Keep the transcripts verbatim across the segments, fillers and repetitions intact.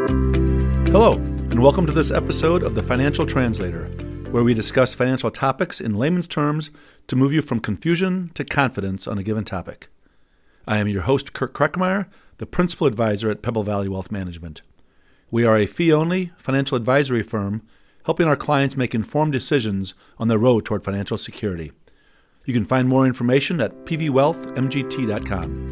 Hello, and welcome to this episode of The Financial Translator, where we discuss financial topics in layman's terms to move you from confusion to confidence on a given topic. I am your host, Kirk Kreckmeyer, the Principal Advisor at Pebble Valley Wealth Management. We are a fee-only financial advisory firm helping our clients make informed decisions on their road toward financial security. You can find more information at p v wealth m g t dot com.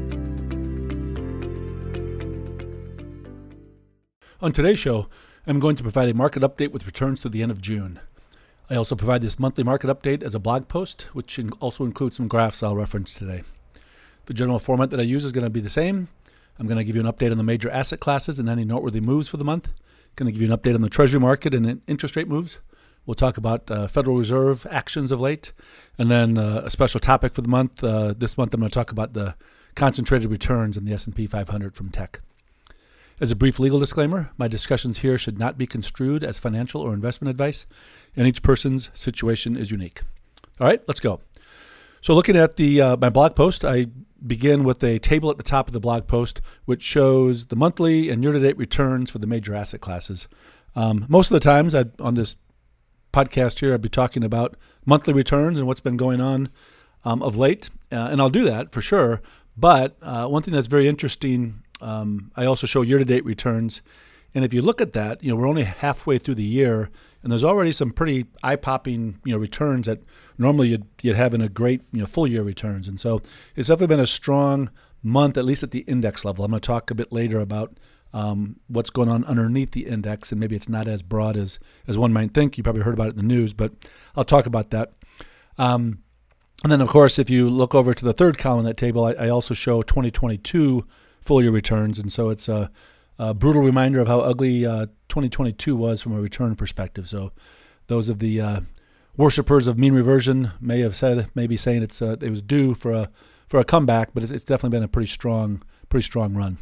On today's show, I'm going to provide a market update with returns to the end of June. I also provide this monthly market update as a blog post, which also includes some graphs I'll reference today. The general format that I use is going to be the same. I'm going to give you an update on the major asset classes and any noteworthy moves for the month. Going to give you an update on the Treasury market and interest rate moves. We'll talk about uh, Federal Reserve actions of late. And then uh, a special topic for the month. Uh, this month I'm going to talk about the concentrated returns in the S and P five hundred from tech. As a brief legal disclaimer, my discussions here should not be construed as financial or investment advice, and each person's situation is unique. All right, let's go. So looking at the uh, my blog post, I begin with a table at the top of the blog post, which shows the monthly and year-to-date returns for the major asset classes. Um, most of the times I, on this podcast here, I'd be talking about monthly returns and what's been going on um, of late, uh, and I'll do that for sure. But uh, one thing that's very interesting, um, I also show year-to-date returns. And if you look at that, you know, we're only halfway through the year, and there's already some pretty eye-popping, you know, returns that normally you'd, you'd have in a great, you know, full-year returns. And so it's definitely been a strong month, at least at the index level. I'm going to talk a bit later about um, what's going on underneath the index, and maybe it's not as broad as, as one might think. You probably heard about it in the news, but I'll talk about that. Um, and then, of course, if you look over to the third column of that table, I, I also show twenty twenty-two full-year returns, and so it's a A brutal reminder of how ugly uh, twenty twenty-two was from a return perspective. So those of the uh, worshipers of mean reversion may have said, maybe saying it's uh, it was due for a for a comeback, but it's, it's definitely been a pretty strong, pretty strong run.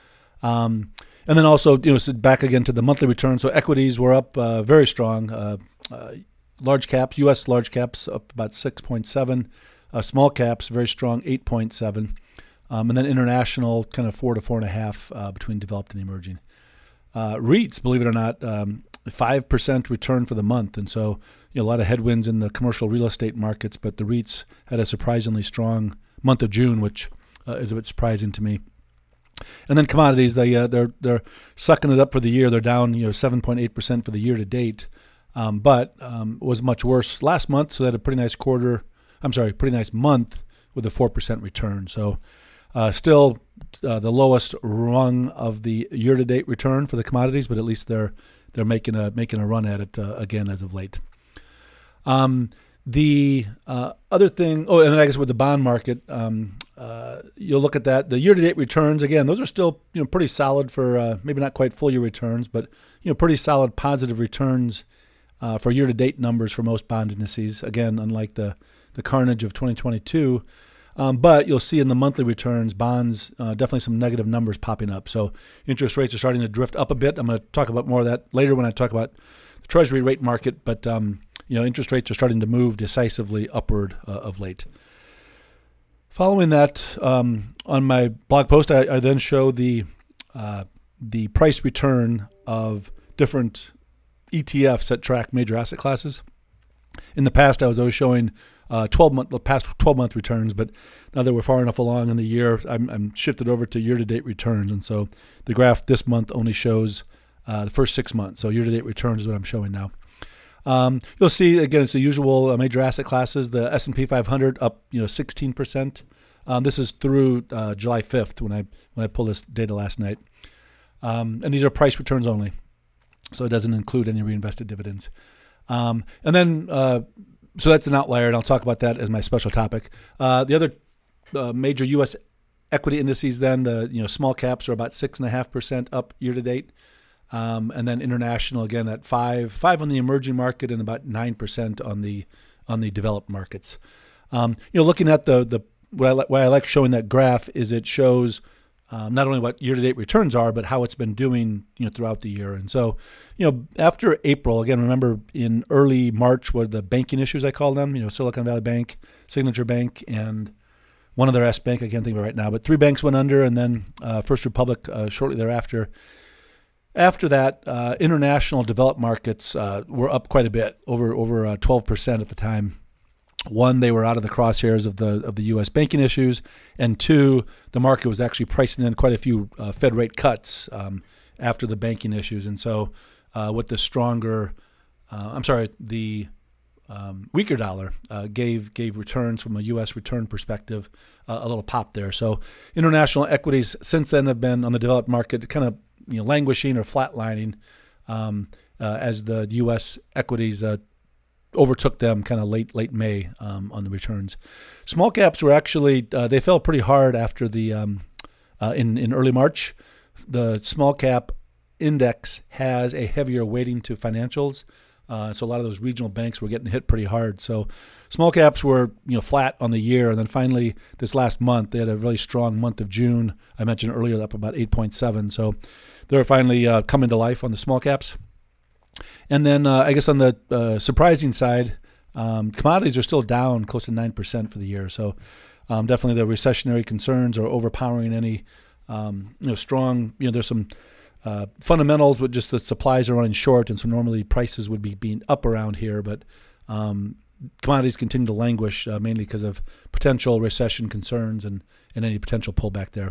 Um, and then also, you know, so back again to the monthly return. So equities were up uh, very strong. Uh, uh, large caps, U S large caps up about six point seven. Uh, small caps very strong, eight point seven. Um, and then international, kind of four to four and a half uh, between developed and emerging. Uh, REITs, believe it or not, um, five percent return for the month. And so, you know, a lot of headwinds in the commercial real estate markets, but the REITs had a surprisingly strong month of June, which uh, is a bit surprising to me. And then commodities, they, uh, they're they're sucking it up for the year. They're down, you know, seven point eight percent for the year to date, um, but um, was much worse last month. So they had a pretty nice quarter. I'm sorry, pretty nice month with a four percent return. So. Uh, still uh, the lowest rung of the year-to-date return for the commodities, but at least they're they're making a making a run at it uh, again as of late. Um, the uh, other thing, oh, and then I guess with the bond market, um, uh, you'll look at that. The year-to-date returns, again, those are still you know pretty solid for uh, maybe not quite full-year returns, but you know pretty solid positive returns uh, for year-to-date numbers for most bond indices. Again, unlike the the carnage of twenty twenty-two. Um, but you'll see in the monthly returns, bonds, uh, definitely some negative numbers popping up. So interest rates are starting to drift up a bit. I'm going to talk about more of that later when I talk about the Treasury rate market. But um, you know, interest rates are starting to move decisively upward uh, of late. Following that, um, on my blog post, I, I then show the uh, the price return of different E T Fs that track major asset classes. In the past, I was always showing Uh, twelve month, the past twelve month returns, but now that we're far enough along in the year, I'm, I'm shifted over to year to date returns, and so the graph this month only shows uh, the first six months. So year to date returns is what I'm showing now. Um, you'll see again, it's the usual uh, major asset classes. The S and P five hundred up, you know, sixteen percent. Um, this is through uh, July fifth when I when I pulled this data last night, um, and these are price returns only, so it doesn't include any reinvested dividends. Um, and then. Uh, So that's an outlier, and I'll talk about that as my special topic. Uh, the other uh, major U S equity indices, then the you know small caps are about six and a half percent up year to date, um, and then international again at five, five on the emerging market, and about nine percent on the on the developed markets. Um, you know, looking at the the what I, li- why I like showing that graph is it shows um, not only what year-to-date returns are, but how it's been doing, you know, throughout the year. And so, you know, after April, again, remember in early March were the banking issues, I call them, you know, Silicon Valley Bank, Signature Bank, and one other S bank, I can't think of it right now, but three banks went under, and then uh, First Republic uh, shortly thereafter. after that, uh, international developed markets uh, were up quite a bit, over over uh, twelve percent at the time. One, they were out of the crosshairs of the of the U S banking issues, and two, the market was actually pricing in quite a few uh, Fed rate cuts um, after the banking issues. And so, uh, with the stronger, uh, I'm sorry, the um, weaker dollar uh, gave gave returns from a U S return perspective uh, a little pop there. So, international equities since then have been on the developed market kind of you know languishing or flatlining um, uh, as the U S equities Uh, overtook them kind of late late May um, on the returns. Small caps were actually uh, they fell pretty hard after the um, uh, in in early March. The small cap index has a heavier weighting to financials, uh, so a lot of those regional banks were getting hit pretty hard. So small caps were you know flat on the year, and then finally this last month they had a really strong month of June. I mentioned earlier up about eight point seven. So they're finally uh, coming to life on the small caps. And then uh, I guess on the uh, surprising side, um, commodities are still down close to nine percent for the year. So um, definitely the recessionary concerns are overpowering any um, you know strong, you know, there's some uh, fundamentals with just the supplies are running short. And so normally prices would be being up around here. But um, commodities continue to languish uh, mainly because of potential recession concerns and, and any potential pullback there.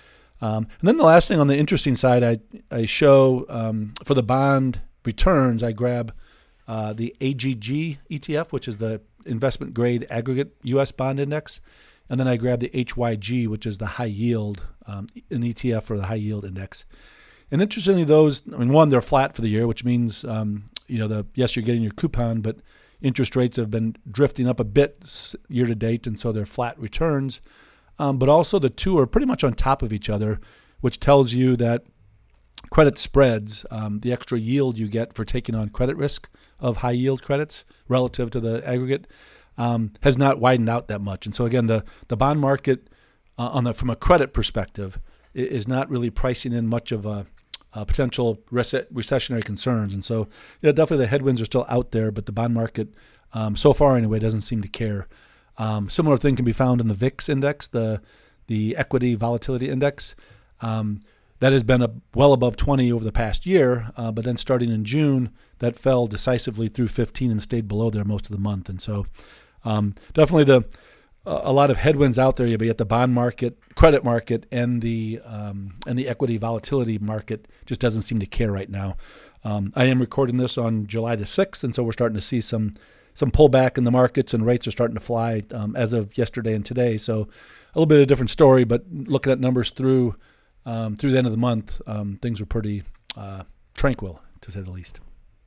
Um, and then the last thing on the interesting side, I, I show um, for the bond returns, I grab uh, the A G G E T F, which is the investment grade aggregate U S bond index, and then I grab the H Y G, which is the high yield, um, an E T F for the high yield index. And interestingly, those, I mean, one, they're flat for the year, which means, um, you know, the yes, you're getting your coupon, but interest rates have been drifting up a bit year to date, and so they're flat returns. Um, but also the two are pretty much on top of each other, which tells you that credit spreads, um, the extra yield you get for taking on credit risk of high yield credits relative to the aggregate, um, has not widened out that much. And so again, the the bond market uh, on the from a credit perspective is not really pricing in much of a, a potential rec- recessionary concerns. And so yeah, definitely the headwinds are still out there, but the bond market um, so far anyway doesn't seem to care. Um, similar thing can be found in the V I X index, the the equity volatility index. Um, That has been a, well above twenty over the past year, uh, but then starting in June, that fell decisively through fifteen and stayed below there most of the month. And so um, definitely the uh, a lot of headwinds out there, but yet the bond market, credit market, and the um, and the equity volatility market just doesn't seem to care right now. Um, I am recording this on July the sixth, and so we're starting to see some some pullback in the markets, and rates are starting to fly um, as of yesterday and today. So a little bit of a different story, but looking at numbers through Um, through the end of the month, um, things were pretty uh, tranquil, to say the least.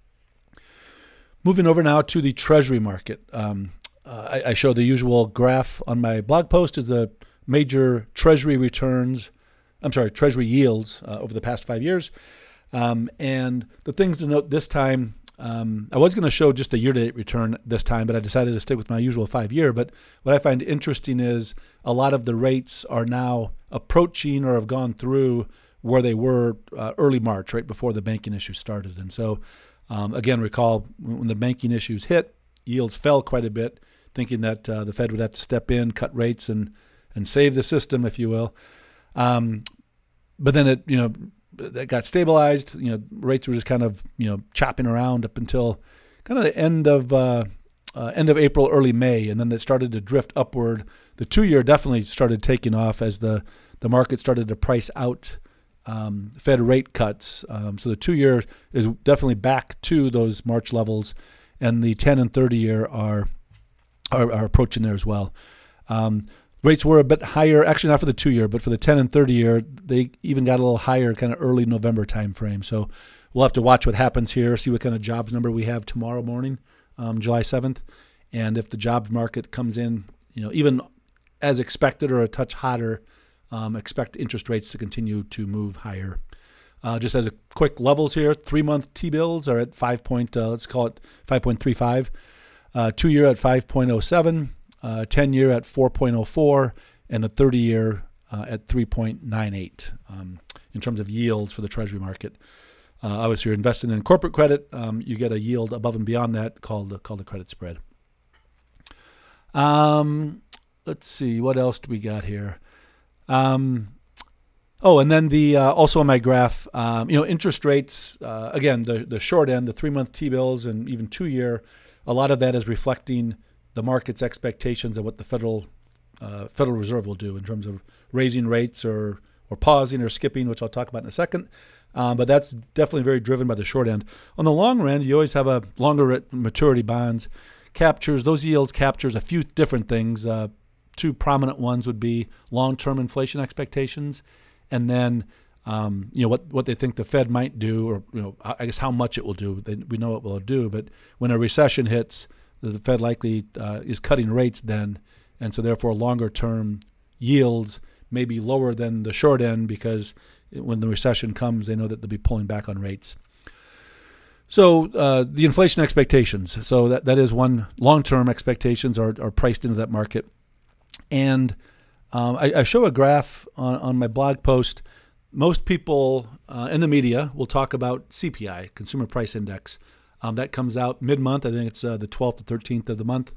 Moving over now to the Treasury market. Um, uh, I, I show the usual graph on my blog post is the major Treasury returns, I'm sorry, Treasury yields uh, over the past five years. Um, and the things to note this time, um, I was going to show just the year-to-date return this time, but I decided to stick with my usual five-year. But what I find interesting is a lot of the rates are now approaching or have gone through where they were uh, early March, right before the banking issues started. And so, um, again, recall when the banking issues hit, yields fell quite a bit, thinking that uh, the Fed would have to step in, cut rates, and and save the system, if you will. Um, but then it, you know, it got stabilized. You know, rates were just kind of you know chopping around up until kind of the end of uh, uh, end of April, early May, and then it started to drift upward. The two-year definitely started taking off as the, the market started to price out um, Fed rate cuts. Um, so the two-year is definitely back to those March levels, and the ten and thirty-year are, are are approaching there as well. Um, rates were a bit higher, actually not for the two-year, but for the ten and thirty-year, they even got a little higher kind of early November timeframe. So we'll have to watch what happens here, see what kind of jobs number we have tomorrow morning, um, July seventh, and if the jobs market comes in, you know, even as expected or a touch hotter, um, expect interest rates to continue to move higher. Uh, just as a quick levels here, three-month T-bills are at five point, uh, let's call it five point three five, uh, two-year at five point oh seven, uh, ten-year at four point oh four, and the thirty-year uh, at three point nine eight um, in terms of yields for the Treasury market. Uh, obviously, you're investing in corporate credit, um, you get a yield above and beyond that called, called the credit spread. Um... Let's see, what else do we got here? Um, Oh, and then the uh, also on my graph, um, you know, interest rates, uh, again, the, the short end, the three-month T-bills and even two-year, a lot of that is reflecting the market's expectations of what the Federal uh, Federal Reserve will do in terms of raising rates or, or pausing or skipping, which I'll talk about in a second. Um, but that's definitely very driven by the short end. On the long end, you always have a longer maturity bonds. Captures, those yields captures a few different things. Uh, two prominent ones would be long-term inflation expectations, and then um, you know what what they think the Fed might do, or you know I guess how much it will do. They, we know it will do, but when a recession hits, the Fed likely uh, is cutting rates then, and so therefore longer-term yields may be lower than the short end because when the recession comes, they know that they'll be pulling back on rates. So uh, the inflation expectations. So that, that is one. Long-term expectations are, are priced into that market. And um, I, I show a graph on, on my blog post. Most people uh, in the media will talk about C P I, Consumer Price Index. Um, that comes out mid-month. I think it's uh, the twelfth to thirteenth of the month.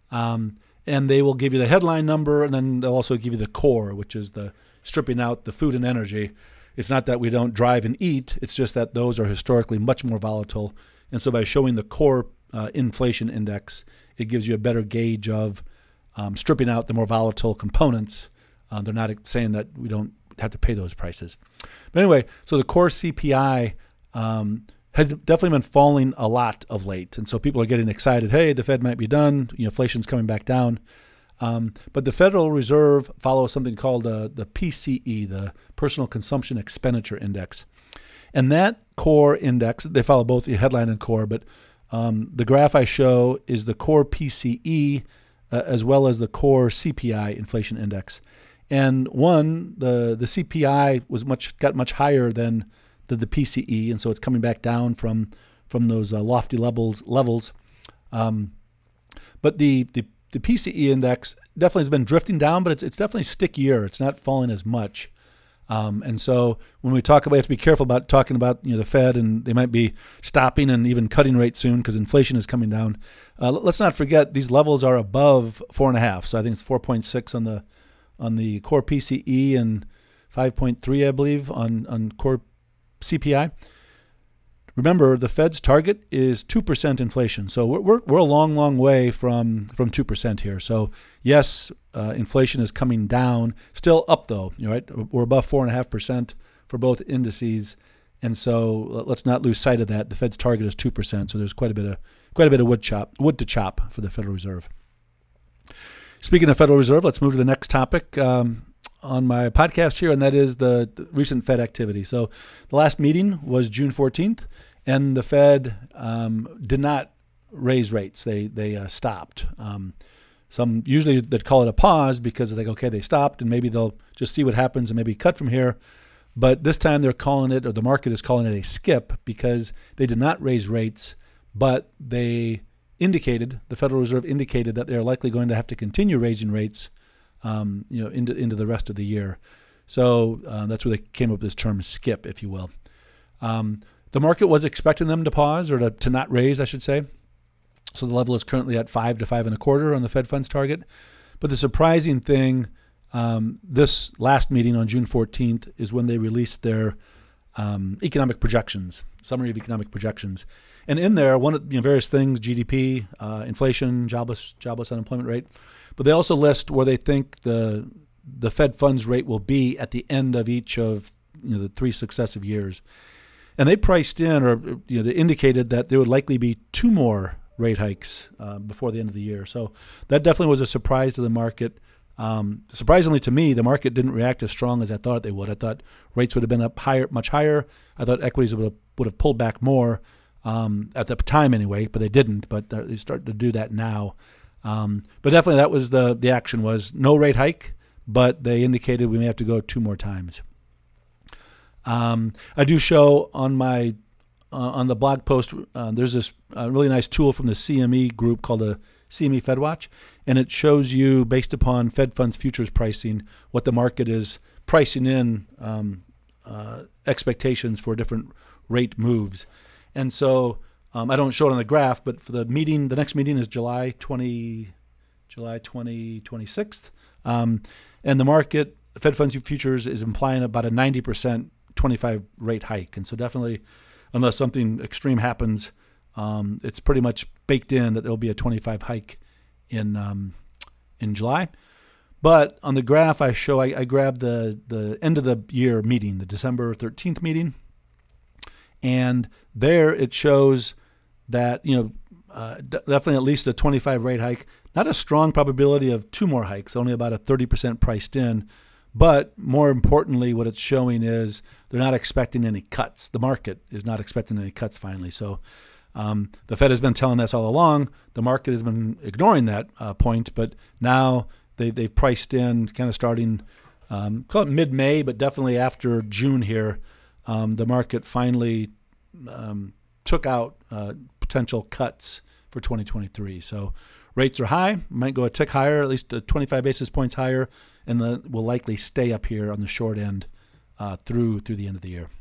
Um, and they will give you the headline number, and then they'll also give you the core, which is the stripping out the food and energy. It's not that we don't drive and eat. It's just that those are historically much more volatile. And so by showing the core uh, inflation index, it gives you a better gauge of um, stripping out the more volatile components. Uh, they're not saying that we don't have to pay those prices. But anyway, so the core C P I um, has definitely been falling a lot of late. And so people are getting excited. Hey, the Fed might be done. You know, inflation's coming back down. Um, but the Federal Reserve follows something called uh, the P C E, the Personal Consumption Expenditure Index. And that core index, they follow both the headline and core, but um, the graph I show is the core P C E uh, as well as the core C P I inflation index. And one, the, the C P I was much got much higher than the, the P C E, and so it's coming back down from from those uh, lofty levels. levels. Um, but the the The P C E index definitely has been drifting down, but it's it's definitely stickier. It's not falling as much. Um, and so when we talk about, we have to be careful about talking about you know the Fed, and they might be stopping and even cutting rates soon because inflation is coming down. Uh, let's not forget these levels are above four and a half. So I think it's four point six on the on the core P C E and five point three, I believe, on on core C P I. Remember, the Fed's target is two percent inflation. So we're, we're, we're a long, long way from, from two percent here. So yes, uh, inflation is coming down, still up though, you know, right? We're above four point five percent for both indices. And so let's not lose sight of that. The Fed's target is two percent. So there's quite a bit of, quite a bit of wood chop, wood to chop for the Federal Reserve. Speaking of Federal Reserve, let's move to the next topic um, on my podcast here, and that is the, the recent Fed activity. So the last meeting was June fourteenth. And the Fed um, did not raise rates. They they uh, stopped. Um, some usually they'd call it a pause because it's like, okay, they stopped and maybe they'll just see what happens and maybe cut from here. But this time they're calling it, or the market is calling it a skip because they did not raise rates, but they indicated, the Federal Reserve indicated that they're likely going to have to continue raising rates um, you know, into, into the rest of the year. So uh, that's where they came up with this term skip, if you will. Um, The market was expecting them to pause or to, to not raise, I should say. So the level is currently at five to five and a quarter on the Fed funds target. But the surprising thing, um, this last meeting on June fourteenth is when they released their um, economic projections, summary of economic projections. And in there, one of you know, various things, G D P, uh, inflation, jobless, jobless unemployment rate. But they also list where they think the the Fed funds rate will be at the end of each of you know, the three successive years. And they priced in, or you know, they indicated that there would likely be two more rate hikes uh, before the end of the year. So that definitely was a surprise to the market. Um, surprisingly to me, the market didn't react as strong as I thought they would. I thought rates would have been up higher, much higher. I thought equities would have, would have pulled back more um, at the time anyway, but they didn't. But they started to do that now. Um, but definitely that was the the action was no rate hike, but they indicated we may have to go two more times. Um, I do show on my uh, on the blog post, uh, there's this uh, really nice tool from the C M E group called the C M E FedWatch, and it shows you, based upon Fed funds futures pricing, what the market is pricing in um, uh, expectations for different rate moves. And so um, I don't show it on the graph, but for the meeting, the next meeting is July twentieth, July twentieth, twenty-sixth, um, and the market Fed funds futures is implying about a ninety percent twenty-five rate hike. And so definitely, unless something extreme happens, um, it's pretty much baked in that there'll be a twenty-five hike in um, in July. But on the graph I show, I, I grabbed the, the end of the year meeting, the December thirteenth meeting. And there it shows that, you know, uh, d- definitely at least a twenty-five rate hike. Not a strong probability of two more hikes, only about a thirty percent priced in. But more importantly, what it's showing is they're not expecting any cuts. The market is not expecting any cuts finally. So um, the Fed has been telling us all along. The market has been ignoring that uh, point, but now they, they've priced in kind of starting, um, call it mid-May, but definitely after June here, um, the market finally um, took out uh, potential cuts for twenty twenty-three. So rates are high, might go a tick higher, at least twenty-five basis points higher, and the, will likely stay up here on the short end uh, through through the end of the year.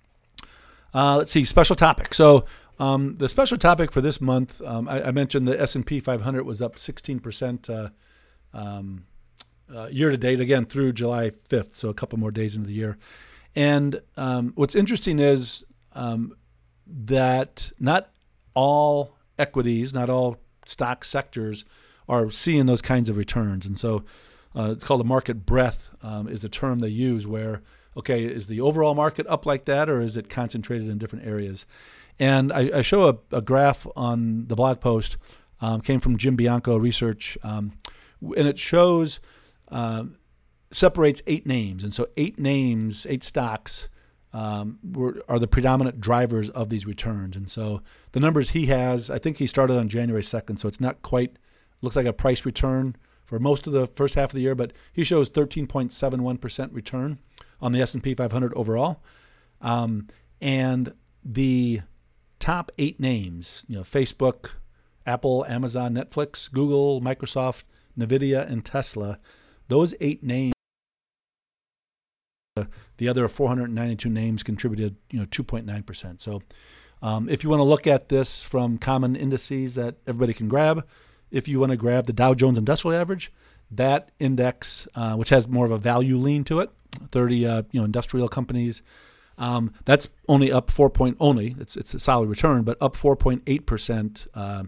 Uh, let's see, special topic. So um, the special topic for this month, um, I, I mentioned the S and P five hundred was up sixteen percent uh, um, uh, year to date, again through July fifth, so a couple more days into the year. And um, what's interesting is um, that not all equities, not all stock sectors are seeing those kinds of returns. And so uh, it's called a market breadth um, is a term they use where, okay, is the overall market up like that or is it concentrated in different areas? And I, I show a, a graph on the blog post, um, came from Jim Bianco Research, um, and it shows, uh, separates eight names. And so eight names, eight stocks um, were, are the predominant drivers of these returns. And so the numbers he has, I think he started on January second, so it's not quite, looks like a price return for most of the first half of the year, but he shows thirteen point seven one percent return on the S and P five hundred overall. Um, and the top eight names, you know, Facebook, Apple, Amazon, Netflix, Google, Microsoft, NVIDIA, and Tesla, those eight names, the other four hundred ninety-two names contributed, you know, two point nine percent. So um, if you want to look at this from common indices that everybody can grab, if you want to grab the Dow Jones Industrial Average, that index, uh, which has more of a value lean to it, thirty uh, you know industrial companies, um, that's only up four point only. It's it's a solid return, but up four point eight percent uh,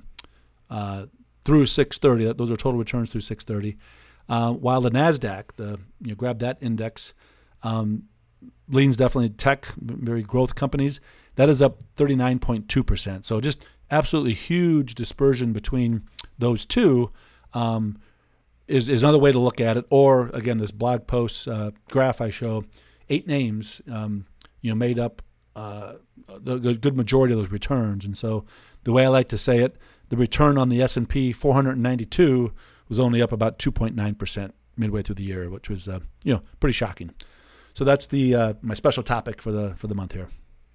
uh, through six thirty. Those are total returns through six thirty. Uh, while the Nasdaq, the you know, grab that index, um, leans definitely tech, very growth companies. That is up thirty-nine point two percent. So just absolutely huge dispersion between those two um, is, is another way to look at it. Or again, this blog post uh, graph I show, eight names, um, you know, made up uh, the, the good majority of those returns. And so the way I like to say it, the return on the S and P four hundred ninety-two was only up about two point nine percent midway through the year, which was uh, you know pretty shocking. So that's the uh, my special topic for the for the month here.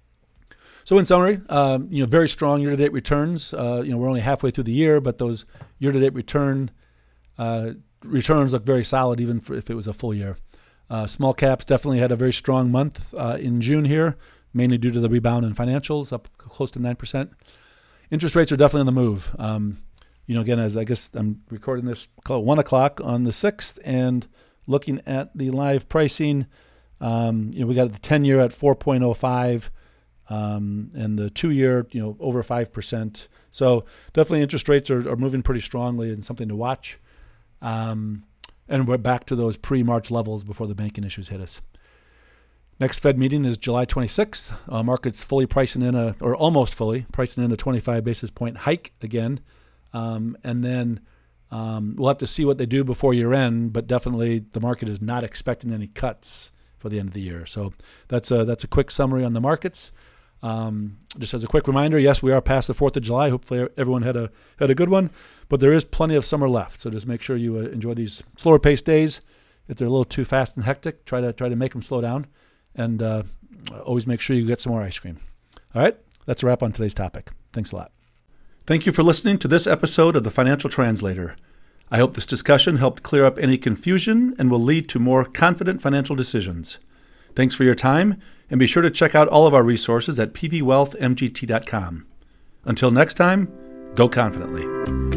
So in summary, um, you know, very strong year-to-date returns. Uh, you know, we're only halfway through the year, but those year-to-date return uh, returns look very solid, even for if it was a full year. Uh, small caps definitely had a very strong month uh, in June here, mainly due to the rebound in financials, up close to nine percent. Interest rates are definitely on the move. Um, you know, again, as I guess I'm recording this call one o'clock on the sixth, and looking at the live pricing, um, you know, we got the ten-year at four point oh five. Um, and the two-year, you know, over five percent. So definitely interest rates are, are moving pretty strongly and something to watch. Um, and we're back to those pre-March levels before the banking issues hit us. Next Fed meeting is July twenty-sixth. Uh, market's fully pricing in a, or almost fully pricing in a twenty-five basis point hike again. Um, and then um, we'll have to see what they do before year end, but definitely the market is not expecting any cuts for the end of the year. So that's a, that's a quick summary on the markets. Um, just as a quick reminder, yes, we are past the fourth of July. Hopefully everyone had a had a good one, but there is plenty of summer left. So just make sure you uh, enjoy these slower paced days. If they're a little too fast and hectic, try to try to make them slow down, and uh, always make sure you get some more ice cream. All right, that's a wrap on today's topic. Thanks a lot. Thank you for listening to this episode of The Financial Translator. I hope this discussion helped clear up any confusion and will lead to more confident financial decisions. Thanks for your time, and be sure to check out all of our resources at p v wealth m g t dot com. Until next time, go confidently.